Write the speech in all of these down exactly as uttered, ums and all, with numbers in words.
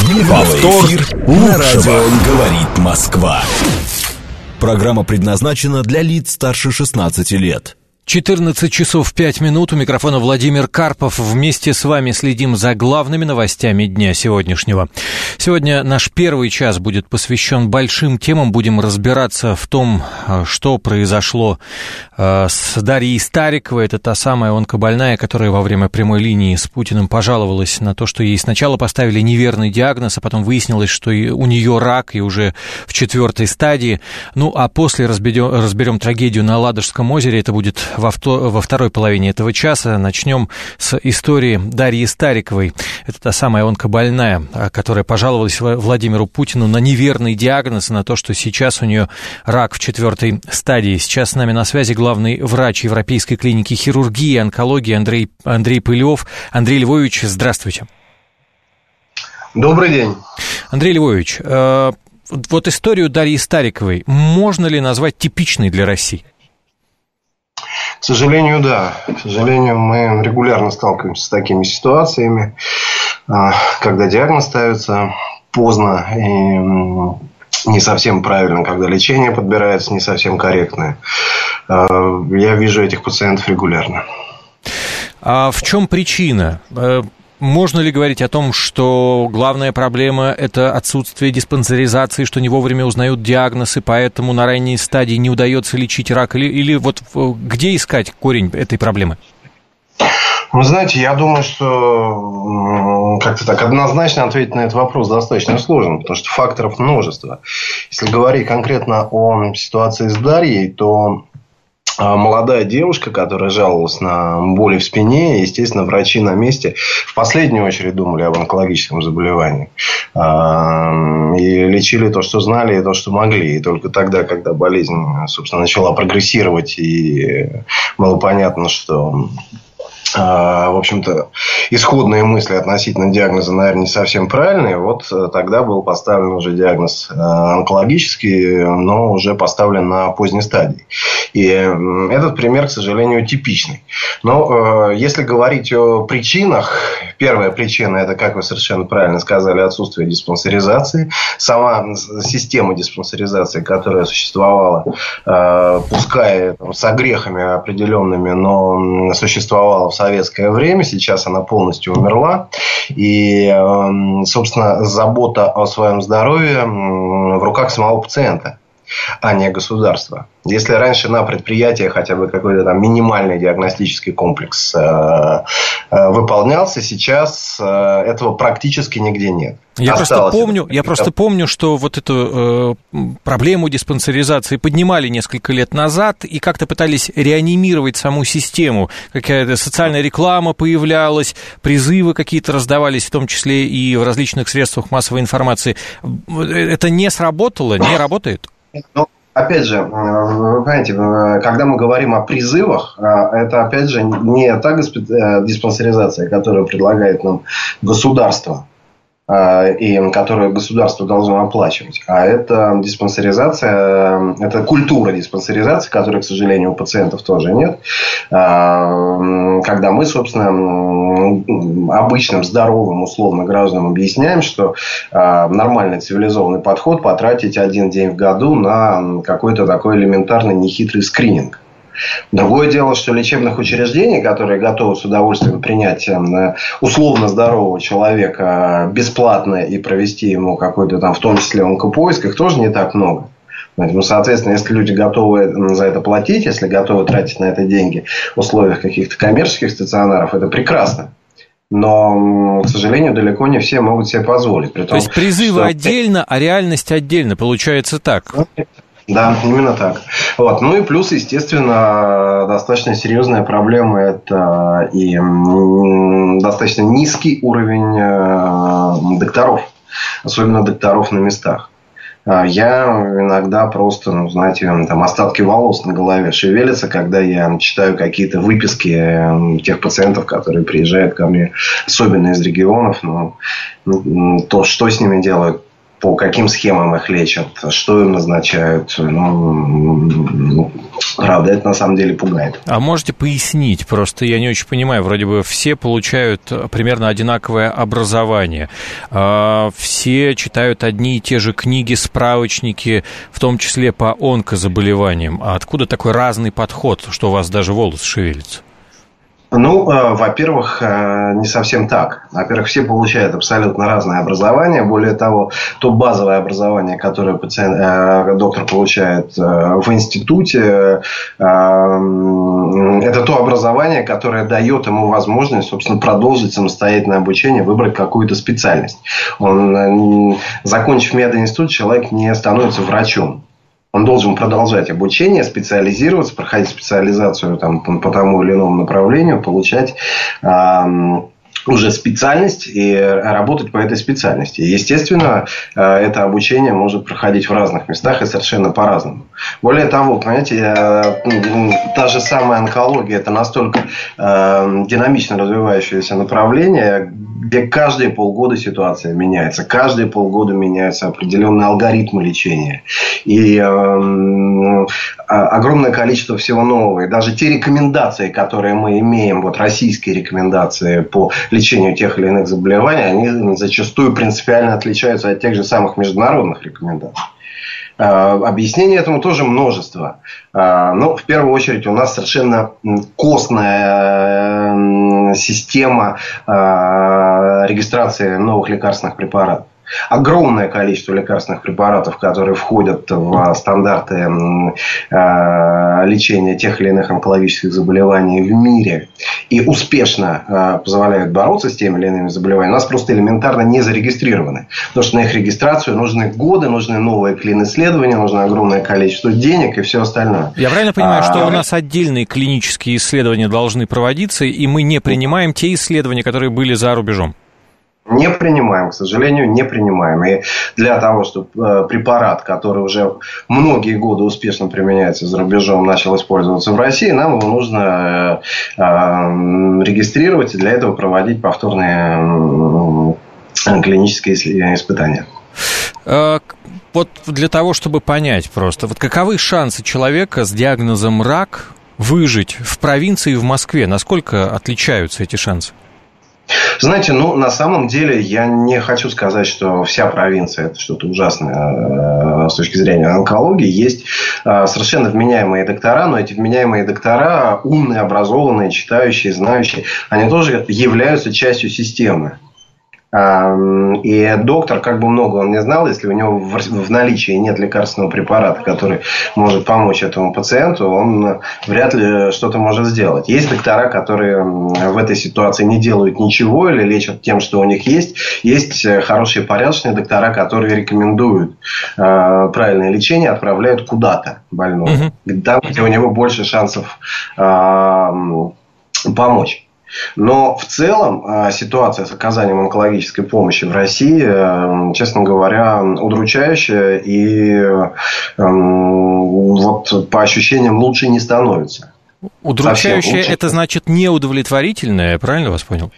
Повтор на радио «Говорит Москва». Программа предназначена для лиц старше шестнадцати лет. четырнадцать часов пять минут. У микрофона Владимир Карпов. Вместе с вами следим за главными новостями дня сегодняшнего. Сегодня наш первый час будет посвящен большим темам. Будем разбираться в том, что произошло с Дарьей Стариковой. Это та самая онкобольная, которая во время прямой линии с Путиным пожаловалась на то, что ей сначала поставили неверный диагноз, а потом выяснилось, что у нее рак, и уже в четвертой стадии. Ну, а после разберем, разберем трагедию на Ладожском озере. Это будет Во, вто, во второй половине этого часа. Начнем с истории Дарьи Стариковой. Это та самая онкобольная, которая пожаловалась Владимиру Путину на неверный диагноз, на то, что сейчас у нее рак в четвертой стадии. Сейчас с нами на связи главный врач Европейской клиники хирургии и онкологии Андрей, Андрей Пылев. Андрей Львович, здравствуйте. Добрый день. Андрей Львович, э, вот историю Дарьи Стариковой можно ли назвать типичной для России? К сожалению, да. К сожалению, мы регулярно сталкиваемся с такими ситуациями, когда диагноз ставится поздно и не совсем правильно, когда лечение подбирается не совсем корректное. Я вижу этих пациентов регулярно. А в чем причина? Можно ли говорить о том, что главная проблема – это отсутствие диспансеризации, что не вовремя узнают диагноз, и поэтому на ранней стадии не удается лечить рак? Или, или вот где искать корень этой проблемы? Вы знаете, я думаю, что как-то так однозначно ответить на этот вопрос достаточно сложно, потому что факторов множество. Если говорить конкретно о ситуации с Дарьей, то молодая девушка, которая жаловалась на боли в спине, естественно, врачи на месте в последнюю очередь думали об онкологическом заболевании. И лечили то, что знали, и то, что могли. И только тогда, когда болезнь, собственно, начала прогрессировать, и было понятно, что... в общем-то, исходные мысли относительно диагноза, наверное, не совсем правильные. Вот тогда был поставлен уже диагноз онкологический, но уже поставлен на поздней стадии. И этот пример, к сожалению, типичный. Но если говорить о причинах, первая причина – это, как вы совершенно правильно сказали, отсутствие диспансеризации. Сама система диспансеризации, которая существовала, пускай там, с огрехами определенными, но существовала в советское время, сейчас она полностью умерла. И, собственно, забота о своем здоровье в руках самого пациента, а не государства. Если раньше на предприятии хотя бы какой-то там минимальный диагностический комплекс э, э, выполнялся, сейчас э, этого практически нигде нет. Я просто, помню, я просто помню, что вот эту э, проблему диспансеризации поднимали несколько лет назад и как-то пытались реанимировать саму систему. Какая-то социальная реклама появлялась, призывы какие-то раздавались, в том числе и в различных средствах массовой информации. Это не сработало, не работает? Ну, опять же, вы понимаете, когда мы говорим о призывах, это, опять же, не та диспансеризация, которую предлагает нам государство, и которую государство должно оплачивать. А это диспансеризация, это культура диспансеризации, которой, к сожалению, у пациентов тоже нет. Когда мы, собственно, обычным здоровым, условно, гражданам объясняем, что нормальный цивилизованный подход потратить один день в году на какой-то такой элементарный нехитрый скрининг. Другое дело, что лечебных учреждений, которые готовы с удовольствием принять условно здорового человека бесплатно и провести ему какой-то там, в том числе онкопоиск, их тоже не так много. Ну, соответственно, если люди готовы за это платить, если готовы тратить на это деньги в условиях каких-то коммерческих стационаров, это прекрасно. Но, к сожалению, далеко не все могут себе позволить. При том, То есть призывы что... отдельно, а реальность отдельно, получается так? Да, именно так. Вот. Ну и плюс, естественно, достаточно серьезная проблема – это и достаточно низкий уровень докторов, особенно докторов на местах. Я иногда просто, ну, знаете, там остатки волос на голове шевелятся, когда я читаю какие-то выписки тех пациентов, которые приезжают ко мне, особенно из регионов. Ну, то, что с ними делают, по каким схемам их лечат, что им назначают. Ну, Правда, это на самом деле пугает. А можете пояснить? Просто я не очень понимаю. Вроде бы все получают примерно одинаковое образование. Все читают одни и те же книги, справочники, в том числе по онкозаболеваниям. А откуда такой разный подход, что у вас даже волосы шевелятся? Ну, во-первых, не совсем так. Во-первых, все получают абсолютно разное образование. Более того, то базовое образование, которое пациент, доктор получает в институте, это то образование, которое дает ему возможность, собственно, продолжить самостоятельное обучение, выбрать какую-то специальность. Он, закончив мединститут, человек не становится врачом. Он должен продолжать обучение, специализироваться, проходить специализацию там, по тому или иному направлению, получать э, уже специальность и работать по этой специальности. Естественно, э, это обучение может проходить в разных местах и совершенно по-разному. Более того, понимаете, э, та же самая онкология – это настолько э, динамично развивающееся направление, где каждые полгода ситуация меняется. Каждые полгода меняются определенные алгоритмы лечения. И э, огромное количество всего нового. И даже те рекомендации, которые мы имеем, вот российские рекомендации по лечению тех или иных заболеваний, они зачастую принципиально отличаются от тех же самых международных рекомендаций. Объяснений этому тоже множество. Но в первую очередь у нас совершенно костная система регистрации новых лекарственных препаратов. Огромное количество лекарственных препаратов, которые входят в стандарты лечения тех или иных онкологических заболеваний в мире и успешно позволяют бороться с теми или иными заболеваниями, у нас просто элементарно не зарегистрированы. Потому что на их регистрацию нужны годы, нужны новые клин-исследования, нужно огромное количество денег и все остальное. Я правильно понимаю, а... что у нас отдельные клинические исследования должны проводиться, и мы не принимаем те исследования, которые были за рубежом? Не принимаем, к сожалению, не принимаем. И для того, чтобы препарат, который уже многие годы успешно применяется за рубежом, начал использоваться в России, нам его нужно регистрировать и для этого проводить повторные клинические испытания. Вот для того, чтобы понять просто, вот каковы шансы человека с диагнозом рак выжить в провинции и в Москве? Насколько отличаются эти шансы? Знаете, ну, на самом деле, я не хочу сказать, что вся провинция – это что-то ужасное с точки зрения онкологии. Есть совершенно вменяемые доктора, но эти вменяемые доктора, умные, образованные, читающие, знающие, они тоже являются частью системы. И доктор, как бы много он не знал, если у него в наличии нет лекарственного препарата, который может помочь этому пациенту, он вряд ли что-то может сделать. Есть доктора, которые в этой ситуации не делают ничего или лечат тем, что у них есть. Есть хорошие порядочные доктора, которые рекомендуют правильное лечение, отправляют куда-то больного, угу. Там, где у него больше шансов помочь. Но в целом ситуация с оказанием онкологической помощи в России, честно говоря, удручающая и вот по ощущениям лучше не становится. Удручающая – это значит неудовлетворительная, я правильно вас понял?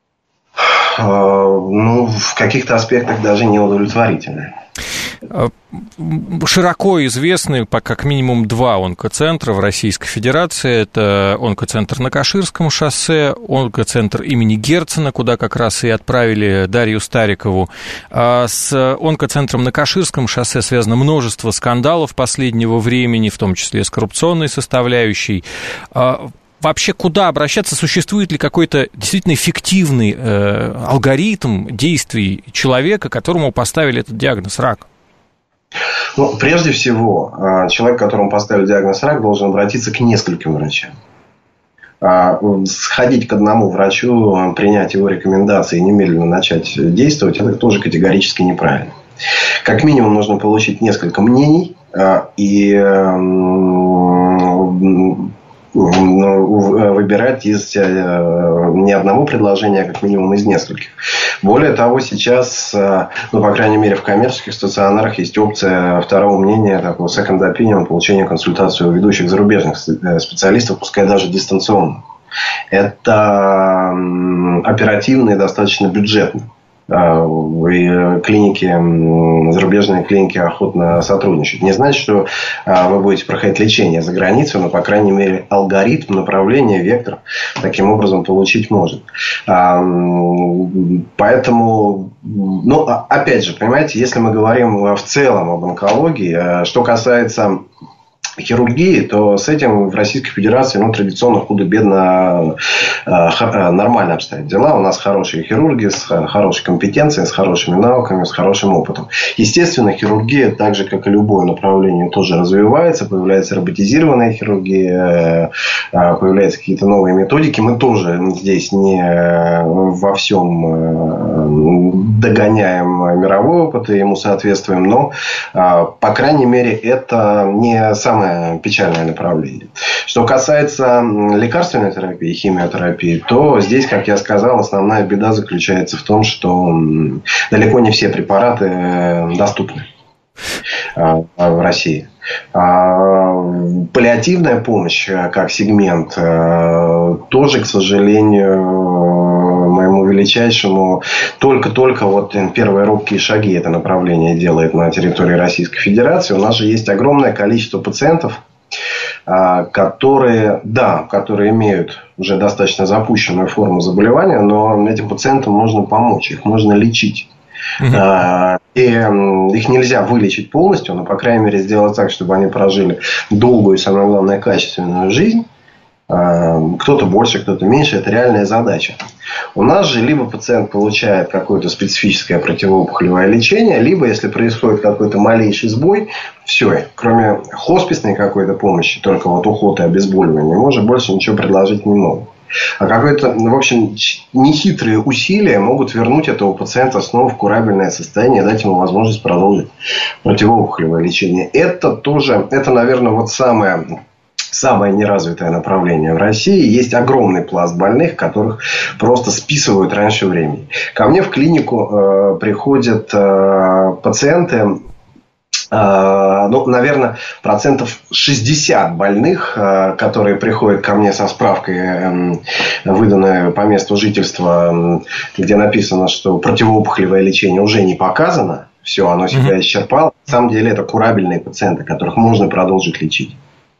Ну, в каких-то аспектах даже неудовлетворительная. Широко известны как минимум два онкоцентра в Российской Федерации. Это онкоцентр на Каширском шоссе, онкоцентр имени Герцена, куда как раз и отправили Дарью Старикову. С онкоцентром на Каширском шоссе связано множество скандалов последнего времени, в том числе с коррупционной составляющей. Вообще, куда обращаться? Существует ли какой-то действительно эффективный э, алгоритм действий человека, которому поставили этот диагноз рак? Ну, прежде всего, человек, которому поставили диагноз рак, должен обратиться к нескольким врачам. Сходить к одному врачу, принять его рекомендации и немедленно начать действовать, это тоже категорически неправильно. Как минимум, нужно получить несколько мнений и выбирать из не одного предложения, а как минимум из нескольких. Более того, сейчас, ну, по крайней мере, в коммерческих стационарах есть опция второго мнения, такого second opinion, получения консультации у ведущих зарубежных специалистов, пускай даже дистанционно. Это оперативно и достаточно бюджетно. И клиники, зарубежные клиники охотно сотрудничают. Не значит, что вы будете проходить лечение за границей, но, по крайней мере, алгоритм, направление, вектор таким образом получить может. Поэтому, ну, опять же, понимаете, если мы говорим в целом об онкологии, что касается хирургии, то с этим в Российской Федерации, ну, традиционно худо-бедно нормально обстоят дела. У нас хорошие хирурги с хорошей компетенцией, с хорошими навыками, с хорошим опытом. Естественно, хирургия, так же, как и любое направление, тоже развивается. Появляется роботизированная хирургия, появляются какие-то новые методики. Мы тоже здесь не во всем догоняем мировой опыт и ему соответствуем. Но, по крайней мере, это не самое печальное направление. Что касается лекарственной терапии, химиотерапии, то здесь, как я сказал, основная беда заключается в том, что далеко не все препараты доступны в России. Паллиативная помощь, как сегмент, тоже, к сожалению, моему величайшему, только-только вот первые робкие шаги это направление делает на территории Российской Федерации. У нас же есть огромное количество пациентов, которые, да, которые имеют уже достаточно запущенную форму заболевания, но этим пациентам нужно помочь, их можно лечить. Uh-huh. И их нельзя вылечить полностью, но, по крайней мере, сделать так, чтобы они прожили долгую и, самое главное, качественную жизнь. Кто-то больше, кто-то меньше. Это реальная задача. У нас же либо пациент получает какое-то специфическое противоопухолевое лечение, либо, если происходит какой-то малейший сбой, все, кроме хосписной какой-то помощи, только вот уход и обезболивание, мы уже больше ничего предложить не можем. А какое-то, в общем, нехитрые усилия могут вернуть этого пациента снова в курабельное состояние и дать ему возможность продолжить противоопухолевое лечение. Это тоже, это, наверное, вот самое, самое неразвитое направление в России. Есть огромный пласт больных, которых просто списывают раньше времени. Ко мне в клинику э, приходят э, пациенты. Ну, наверное, процентов шестьдесят больных, которые приходят ко мне со справкой, выданной по месту жительства, где написано, что противоопухолевое лечение уже не показано, все, оно себя исчерпало. На самом деле, это курабельные пациенты, которых можно продолжить лечить.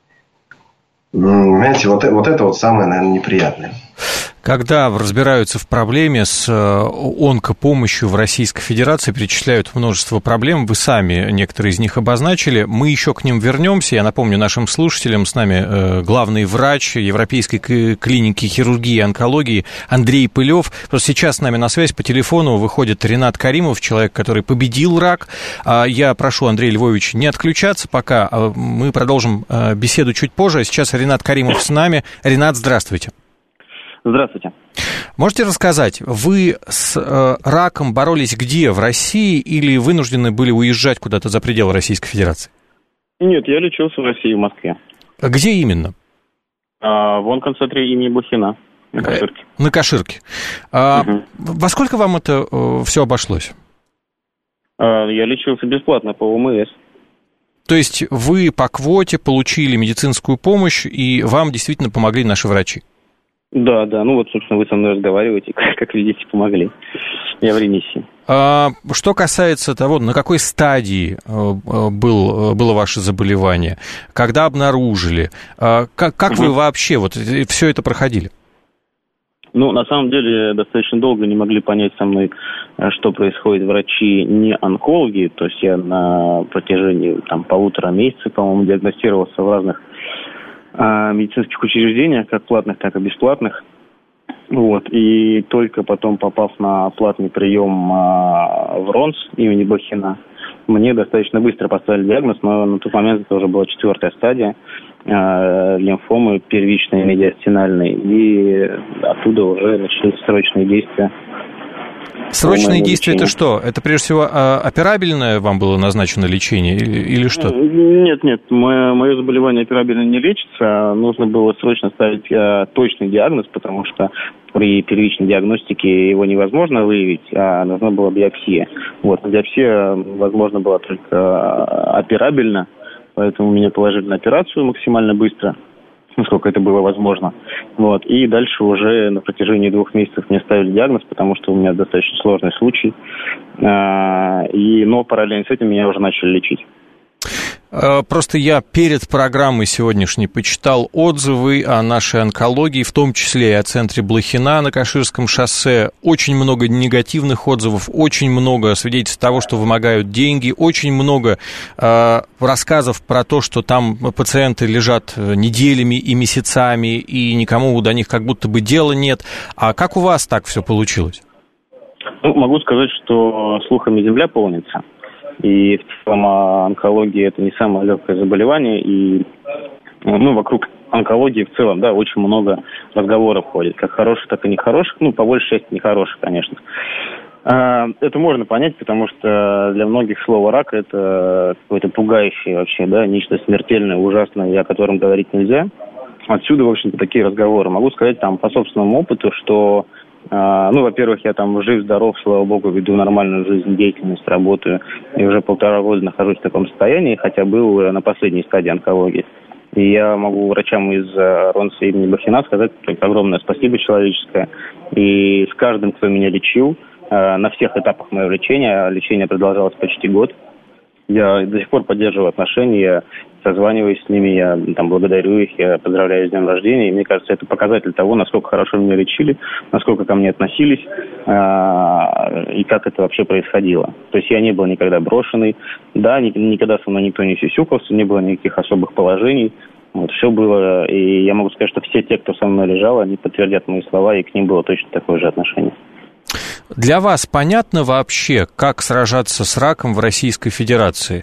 Понимаете, вот, вот это вот самое, наверное, неприятное. Когда разбираются в проблеме с онкопомощью в Российской Федерации, перечисляют множество проблем, вы сами некоторые из них обозначили, мы еще к ним вернемся. Я напомню нашим слушателям, с нами главный врач Европейской клиники хирургии и онкологии Андрей Пылев. Просто сейчас с нами на связь по телефону выходит Ренат Каримов, человек, который победил рак. Я прошу Андрея Львовича не отключаться пока, мы продолжим беседу чуть позже. Сейчас Ренат Каримов с нами. Ренат, здравствуйте. Здравствуйте. Можете рассказать, вы с э, раком боролись где, в России, или вынуждены были уезжать куда-то за пределы Российской Федерации? Нет, я лечился в России, в Москве. А где именно? А, в онкоцентре имени Блохина, на Каширке. Э, на Каширке. А, угу. Во сколько вам это э, все обошлось? А, я лечился бесплатно по ОМС. То есть вы по квоте получили медицинскую помощь, и вам действительно помогли наши врачи? Да, да, ну вот, собственно, вы со мной разговариваете, как видите, помогли. Я в ремиссии. А, что касается того, на какой стадии был, было ваше заболевание, когда обнаружили, как, как угу. вы вообще вот все это проходили? Ну, на самом деле, достаточно долго не могли понять со мной, что происходит. Врачи не онкологи, то есть я на протяжении там, полутора месяцев, по-моему, диагностировался в разных медицинских учреждениях, как платных, так и бесплатных. Вот. И только потом, попав на платный прием в РОНС имени Блохина, мне достаточно быстро поставили диагноз, но на тот момент это уже была четвертая стадия лимфомы первичной медиастинальной, и оттуда уже начались срочные действия. Срочные действия это что? Это прежде всего операбельное вам было назначено лечение или что? Нет, нет, мое, мое заболевание операбельно не лечится. Нужно было срочно ставить точный диагноз, потому что при первичной диагностике его невозможно выявить, а нужна была биопсия. Вот, биопсия возможно была только операбельно, поэтому меня положили на операцию максимально быстро. насколько это было возможно. Вот. И дальше уже на протяжении двух месяцев мне ставили диагноз, потому что у меня достаточно сложный случай. И, но параллельно с этим меня уже начали лечить. Просто я перед программой сегодняшней почитал отзывы о нашей онкологии, в том числе и о центре Блохина на Каширском шоссе. Очень много негативных отзывов, очень много свидетельств того, что вымогают деньги, очень много э, рассказов про то, что там пациенты лежат неделями и месяцами, и никому до них как будто бы дела нет. А как у вас так все получилось? Ну, могу сказать, что слухами земля полнится. И в целом онкология – это не самое легкое заболевание, и ну, вокруг онкологии в целом, да, очень много разговоров ходит, как хороших, так и нехороших, ну, по большей части нехороших, конечно. Это можно понять, потому что для многих слово «рак» – это какое-то пугающее вообще, да, нечто смертельное, ужасное, о котором говорить нельзя. Отсюда, в общем-то, такие разговоры. Могу сказать там по собственному опыту, что ну, во-первых, я там жив-здоров, слава богу, веду нормальную жизнь, деятельность, работаю. И уже полтора года нахожусь в таком состоянии, хотя был на последней стадии онкологии. И я могу врачам из РОНСа имени Блохина сказать огромное спасибо человеческое. И с каждым, кто меня лечил, на всех этапах моего лечения, лечение продолжалось почти год, я до сих пор поддерживаю отношения, я созваниваюсь с ними, я там благодарю их, я поздравляю с днем рождения. И мне кажется, это показатель того, насколько хорошо меня лечили, насколько ко мне относились э, и как это вообще происходило. То есть я не был никогда брошенный, да, ни, никогда со мной никто не сюсюкался, не было никаких особых положений. Вот, все было, и я могу сказать, что все те, кто со мной лежал, они подтвердят мои слова, и к ним было точно такое же отношение. Для вас понятно вообще, как сражаться с раком в Российской Федерации?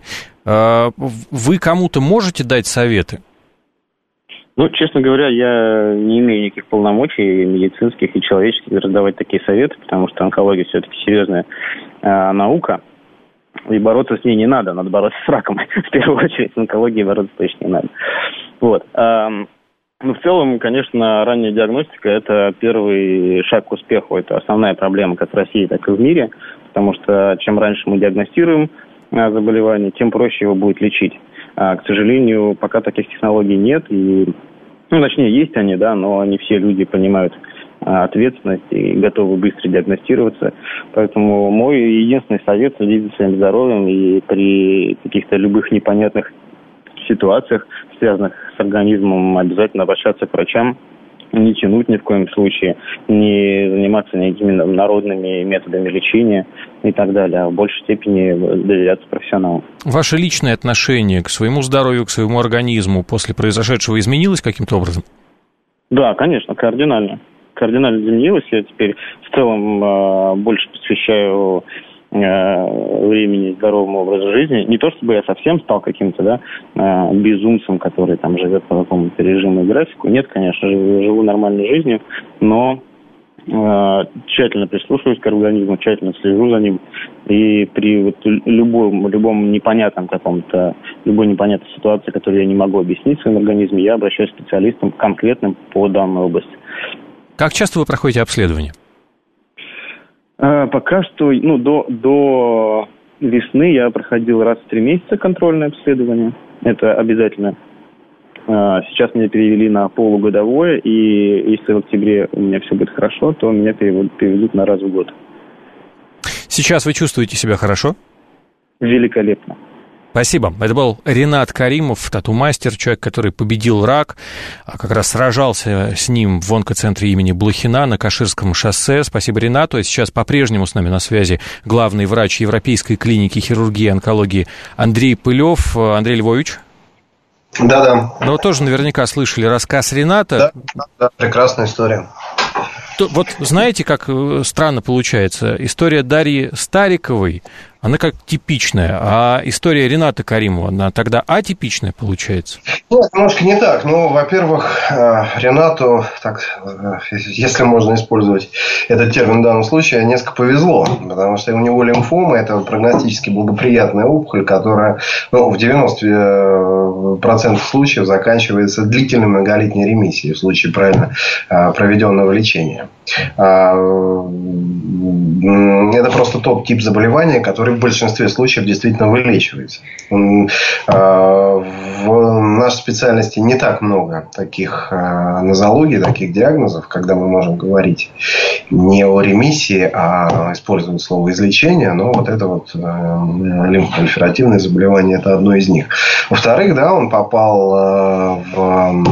Вы кому-то можете дать советы? Ну, честно говоря, я не имею никаких полномочий медицинских и человеческих раздавать такие советы, потому что онкология все-таки серьезная э, наука, и бороться с ней не надо, надо бороться с раком. В первую очередь с онкологией бороться точно не надо. Вот. Ну, в целом, конечно, ранняя диагностика – это первый шаг к успеху. Это основная проблема как в России, так и в мире, потому что чем раньше мы диагностируем заболевание, тем проще его будет лечить. А, к сожалению, пока таких технологий нет, и, ну, точнее, есть они, да, но не все люди понимают а, ответственность и готовы быстро диагностироваться. Поэтому мой единственный совет – следить за своим здоровьем и при каких-то любых непонятных ситуациях, связанных с организмом, обязательно обращаться к врачам, не тянуть ни в коем случае, не заниматься никакими народными методами лечения и так далее, а в большей степени доверяться профессионалам. Ваше личное отношение к своему здоровью, к своему организму после произошедшего изменилось каким-то образом? Да, конечно, кардинально. Кардинально изменилось. Я теперь в целом больше посвящаю времени здоровому образу жизни. Не то, чтобы я совсем стал каким-то, да, безумцем, который там живет по какому-то режиму и графику. Нет, конечно, живу, живу нормальной жизнью, но э, тщательно прислушиваюсь к организму, тщательно слежу за ним. И при вот любом, любом непонятном каком-то, любой непонятной ситуации, которую я не могу объяснить в своем организме, я обращаюсь к специалистам конкретным по данной области. Как часто вы проходите обследование? А, пока что, ну, до, до весны я проходил раз в три месяца контрольное обследование. Это обязательно. А, сейчас меня перевели на полугодовое, и если в октябре у меня все будет хорошо, то меня переведут, переведут на раз в год. Сейчас вы чувствуете себя хорошо? Великолепно. Спасибо. Это был Ринат Каримов, тату-мастер, человек, который победил рак, как раз сражался с ним в онкоцентре имени Блохина на Каширском шоссе. Спасибо Ринату. Сейчас по-прежнему с нами на связи главный врач Европейской клиники хирургии и онкологии Андрей Пылев. Андрей Львович. Да-да. Ну, тоже наверняка слышали рассказ Рената. Да, да, прекрасная история. Вот знаете, как странно получается? История Дарьи Стариковой, она как типичная, а история Рената Каримова, она тогда атипичная получается? Нет, немножко не так. Ну, во-первых, Ренату, так, если можно использовать этот термин в данном случае, несколько повезло, потому что у него лимфома – это прогностически благоприятная опухоль, которая, ну, в девяносто процентов случаев заканчивается длительной многолетней ремиссией в случае правильно проведенного лечения. Это просто тот тип заболевания, который в большинстве случаев действительно вылечивается. В нашей специальности не так много таких нозологий, таких диагнозов, когда мы можем говорить не о ремиссии, а использовать слово излечение, но вот это вот лимфопролиферативное заболевание – это одно из них. Во-вторых, да, он попал в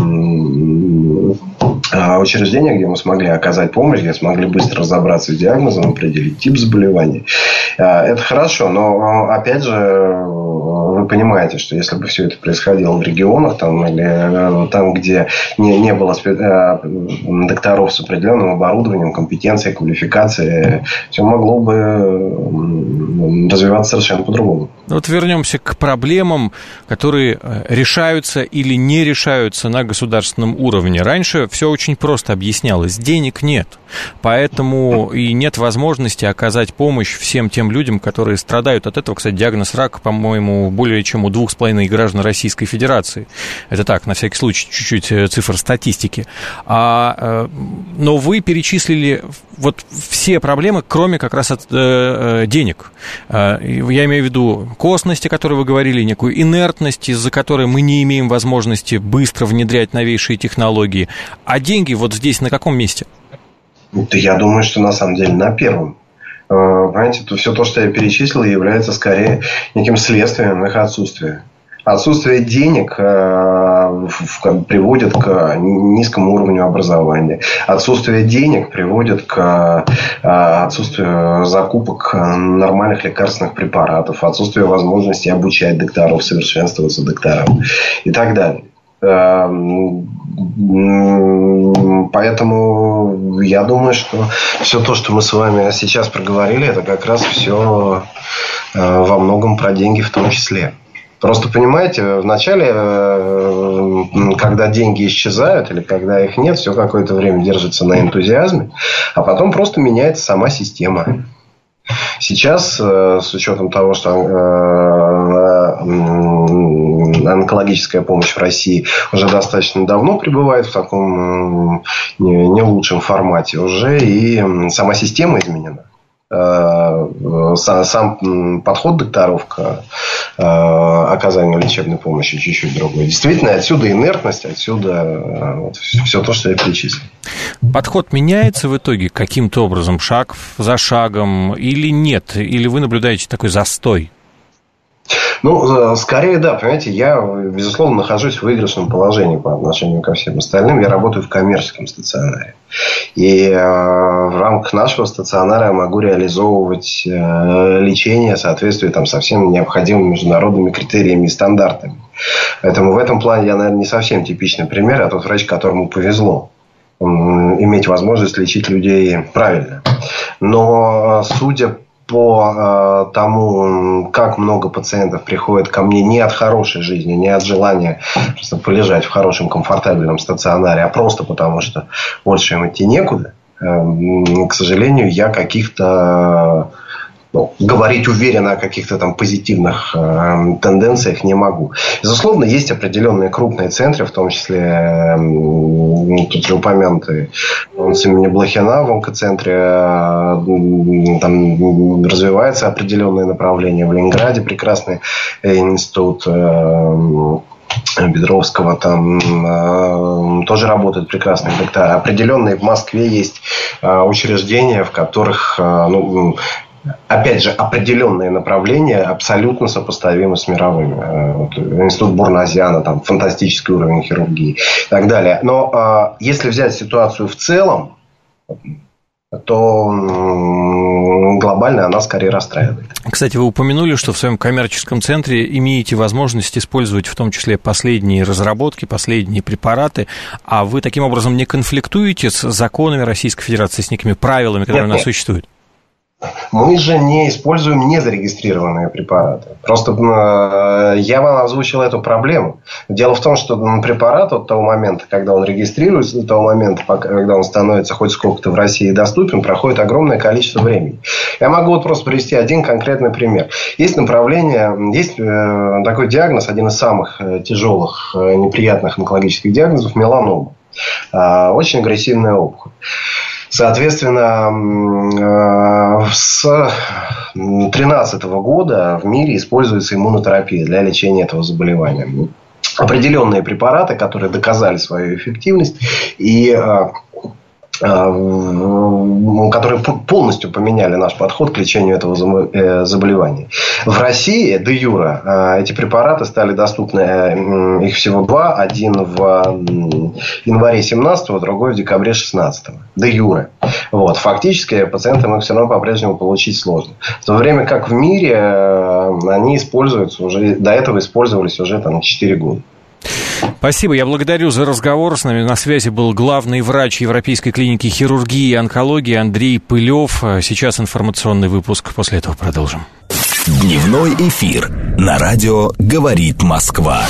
учреждения, где мы смогли оказать помощь, где смогли быстро разобраться с диагнозом, определить тип заболевания. Это хорошо, но, опять же, вы понимаете, что если бы все это происходило в регионах там, или там, где не, не было докторов с определенным оборудованием, компетенцией, квалификацией, все могло бы развиваться совершенно по-другому. Вот вернемся к проблемам, которые решаются или не решаются на государственном уровне. Раньше все очень просто объяснялось. Денег нет, поэтому и нет возможности оказать помощь всем тем людям, которые страдают от этого. Кстати, диагноз рак, по-моему, более чем у двух с половиной граждан Российской Федерации. Это так, на всякий случай, чуть-чуть цифр статистики. А, но вы перечислили вот все проблемы, кроме как раз от э, денег. Я имею в виду косность, о которой вы говорили, некую инертность, из-за которой мы не имеем возможности быстро внедрять новейшие технологии. А деньги вот здесь на каком месте? Да я думаю, что на самом деле на первом. Понимаете, то все то, что я перечислил, является скорее неким следствием их отсутствия. Отсутствие денег приводит к низкому уровню образования. Отсутствие денег приводит к отсутствию закупок нормальных лекарственных препаратов, отсутствию возможности обучать докторов, совершенствоваться докторам и так далее. Поэтому я думаю, что все то, что мы с вами сейчас проговорили, это как раз все во многом про деньги в том числе. Просто понимаете, вначале, когда деньги исчезают или когда их нет, все какое-то время держится на энтузиазме, а потом просто меняется сама система. Сейчас, с учетом того, что онкологическая помощь в России уже достаточно давно пребывает в таком не лучшем формате, уже и сама система изменена. Сам подход докторов к оказанию лечебной помощи чуть-чуть другой. Действительно, отсюда инертность, отсюда вот все то, что я перечислил. Подход меняется в итоге каким-то образом, шаг за шагом, или нет? Или вы наблюдаете такой застой? Ну, скорее, да, понимаете, я, безусловно, нахожусь в выигрышном положении по отношению ко всем остальным. Я работаю в коммерческом стационаре. И э, в рамках нашего стационара я могу реализовывать э, лечение в соответствии там, со всеми необходимыми международными критериями и стандартами. Поэтому в этом плане я, наверное, не совсем типичный пример, а тот врач, которому повезло э, иметь возможность лечить людей правильно. Но, судя по э, тому, как много пациентов приходит ко мне не от хорошей жизни, не от желания просто полежать в хорошем, комфортабельном стационаре, а просто потому, что больше им идти некуда, э, к сожалению, я каких-то... Ну, говорить уверенно о каких-то там позитивных э, тенденциях не могу. Безусловно, есть определенные крупные центры, в том числе э, тут же упомянутый он с имени Блохина в онкоцентре, э, там развивается определенное направление. В Ленинграде прекрасный институт э, Бедровского, там э, тоже работают прекрасные доктора. Определенные в Москве есть э, учреждения, в которых э, ну, опять же, определенные направления абсолютно сопоставимы с мировыми. Вот, институт Бурназяна, там фантастический уровень хирургии и так далее. Но э, если взять ситуацию в целом, то глобально она скорее расстраивает. Кстати, вы упомянули, что в своем коммерческом центре имеете возможность использовать в том числе последние разработки, последние препараты, а вы таким образом не конфликтуете с законами Российской Федерации, с некими правилами, которые нет, у нас нет. существуют? Мы же не используем незарегистрированные препараты. Просто э, я вам озвучил эту проблему. Дело в том, что препарат от того момента, когда он регистрируется, до того момента, когда он становится хоть сколько-то в России доступен, проходит огромное количество времени. Я могу вот просто привести один конкретный пример. Есть направление, есть э, такой диагноз, один из самых тяжелых, э, неприятных онкологических диагнозов – меланома. Э, очень агрессивная опухоль. Соответственно, с две тысячи тринадцатого года в мире используется иммунотерапия для лечения этого заболевания. Определенные препараты, которые доказали свою эффективность и которые полностью поменяли наш подход к лечению этого заболевания. В России де юре эти препараты стали доступны, их всего два. Один в январе семнадцатого, другой в декабре шестнадцатого. Де юре. Вот. Фактически пациентам их все равно по-прежнему получить сложно. В то время как в мире они используются уже, до этого использовались уже там четыре года. Спасибо, я благодарю за разговор. С нами на связи был главный врач Европейской клиники хирургии и онкологии Андрей Пылев. Сейчас информационный выпуск, после этого продолжим. Дневной эфир на радио «Говорит Москва».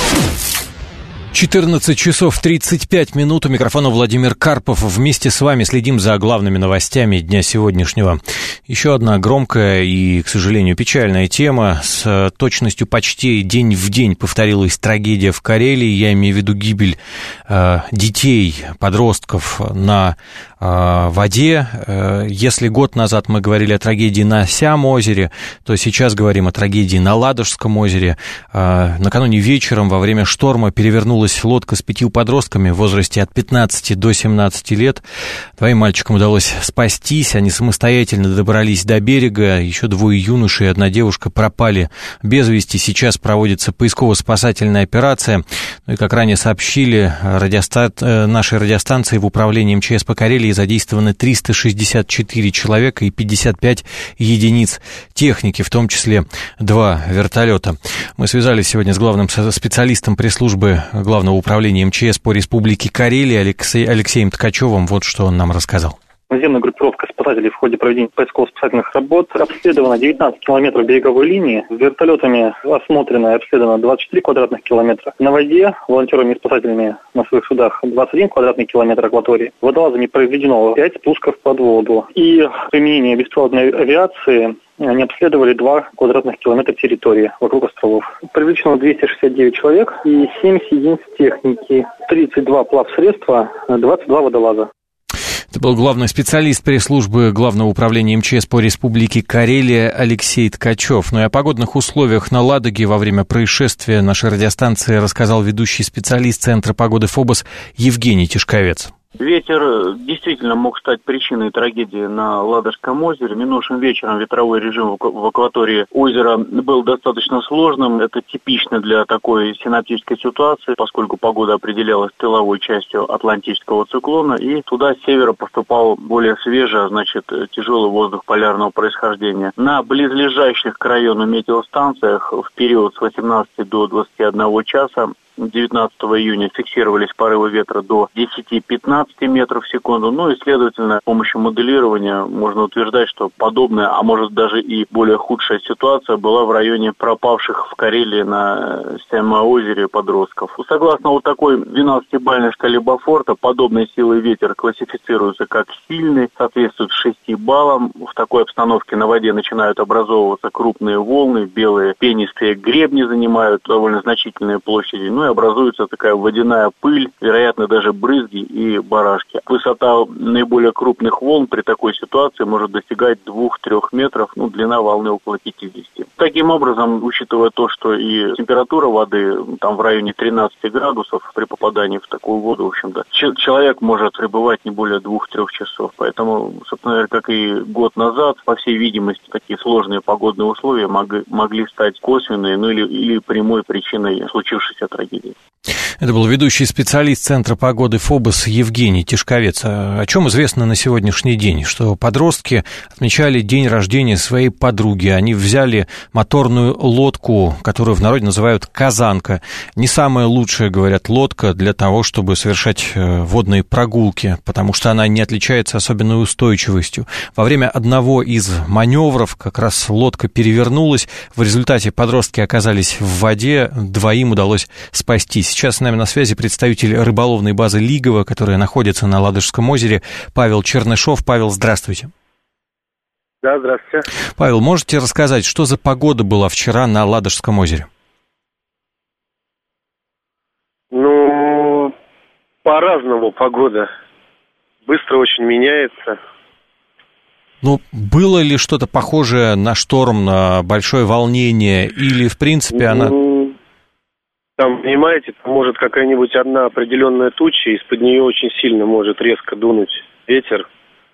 четырнадцать часов тридцать пять минут. У микрофона Владимир Карпов. Вместе с вами следим за главными новостями дня сегодняшнего. Еще одна громкая и, к сожалению, печальная тема. С точностью почти день в день повторилась трагедия в Карелии. Я имею в виду гибель э, детей, подростков на э, воде. Э, если год назад мы говорили о трагедии на Сям-озере, то сейчас говорим о трагедии на Ладожском озере. Э, накануне вечером во время шторма перевернулась лодка с пятью подростками в возрасте от пятнадцати до семнадцати лет. Двоим мальчикам удалось спастись. Они самостоятельно добрались до берега. Еще двое юношей и одна девушка пропали без вести. Сейчас проводится поисково-спасательная операция. Ну и, как ранее сообщили, радиоста... нашей радиостанции в управлении эм че эс по Карелии задействованы триста шестьдесят четыре человека и пятьдесят пять единиц техники, в том числе два вертолета. Мы связались сегодня с главным специалистом пресс-службы Главного управления эм че эс по Республике Карелия Алексей... Алексеем Ткачевым. Вот что он нам рассказал. Наземная группировка спасателей в ходе проведения поисково-спасательных работ обследовано девятнадцать километров береговой линии. Вертолетами осмотрено и обследовано двадцать четыре квадратных километра. На воде волонтерами и спасателями на своих судах двадцать один квадратный километр акватории. Водолазами произведено пять спусков под воду. И применение беспилотной авиации они обследовали два квадратных километра территории вокруг островов. Привлечено двести шестьдесят девять человек и семьдесят единиц техники, тридцать два плавсредства, двадцать два водолаза. Это был главный специалист пресс-службы Главного управления эм че эс по Республике Карелия Алексей Ткачев. Ну и о погодных условиях на Ладоге во время происшествия нашей радиостанции рассказал ведущий специалист Центра погоды ФОБОС Евгений Тишковец. Ветер действительно мог стать причиной трагедии на Ладожском озере. Минувшим вечером ветровой режим в акватории озера был достаточно сложным. Это типично для такой синоптической ситуации, поскольку погода определялась тыловой частью атлантического циклона, и туда с севера поступал более свежий, а значит тяжелый воздух полярного происхождения. На близлежащих к району метеостанциях в период с восемнадцати до двадцати одного часа девятнадцатого июня фиксировались порывы ветра до десяти-пятнадцати метров в секунду. Ну и, следовательно, с помощью моделирования можно утверждать, что подобная, а может даже и более худшая ситуация была в районе пропавших в Карелии на Сям-озере подростков. Согласно вот такой двенадцатибалльной шкале Бофорта, подобной силы ветер классифицируется как сильный, соответствует шести баллам. В такой обстановке на воде начинают образовываться крупные волны, белые пенистые гребни занимают довольно значительные площади. Ну и образуется такая водяная пыль, вероятно, даже брызги и барашки. Высота наиболее крупных волн при такой ситуации может достигать двух-трех метров, ну, длина волны около пятидесяти. Таким образом, учитывая то, что и температура воды там в районе тринадцати градусов при попадании в такую воду, в общем-то, человек может пребывать не более двух-трех часов. Поэтому, собственно говоря, как и год назад, по всей видимости, такие сложные погодные условия могли, могли стать косвенной, ну или, или прямой причиной случившейся трагедии. Это был ведущий специалист Центра погоды ФОБОС Евгений Тишковец. О чем известно на сегодняшний день? Что подростки отмечали день рождения своей подруги. Они взяли моторную лодку, которую в народе называют «казанка». Не самая лучшая, говорят, лодка для того, чтобы совершать водные прогулки, потому что она не отличается особенной устойчивостью. Во время одного из маневров как раз лодка перевернулась. В результате подростки оказались в воде, двоим удалось спастись. Сейчас с нами на связи представитель рыболовной базы «Лигово», которая находится на Ладожском озере, Павел Чернышов. Павел, здравствуйте. Да, здравствуйте. Павел, можете рассказать, что за погода была вчера на Ладожском озере? Ну, по-разному погода. Быстро очень меняется. Ну, было ли что-то похожее на шторм, на большое волнение, или, в принципе, она... Там, понимаете, может какая-нибудь одна определенная туча, из-под нее очень сильно может резко дунуть ветер,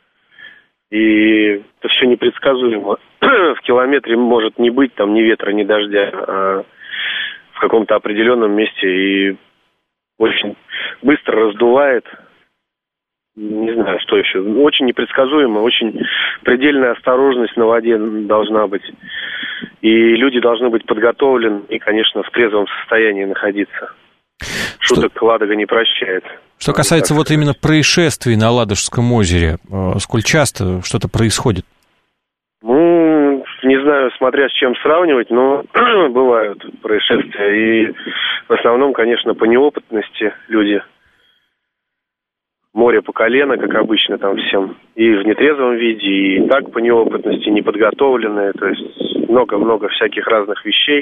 и это все непредсказуемо. В километре может не быть там ни ветра, ни дождя, а в каком-то определенном месте, и очень быстро раздувает. Не знаю, что еще. Очень непредсказуемо, очень предельная осторожность на воде должна быть. И люди должны быть подготовлены и, конечно, в трезвом состоянии находиться. Шуток что... Ладога не прощает. Что касается вот именно происшествий на Ладожском озере, сколь часто что-то происходит? Ну, не знаю, смотря с чем сравнивать, но бывают происшествия. И в основном, конечно, по неопытности люди. Море по колено, как обычно там всем. И в нетрезвом виде, и так по неопытности, неподготовленные. То есть много-много всяких разных вещей.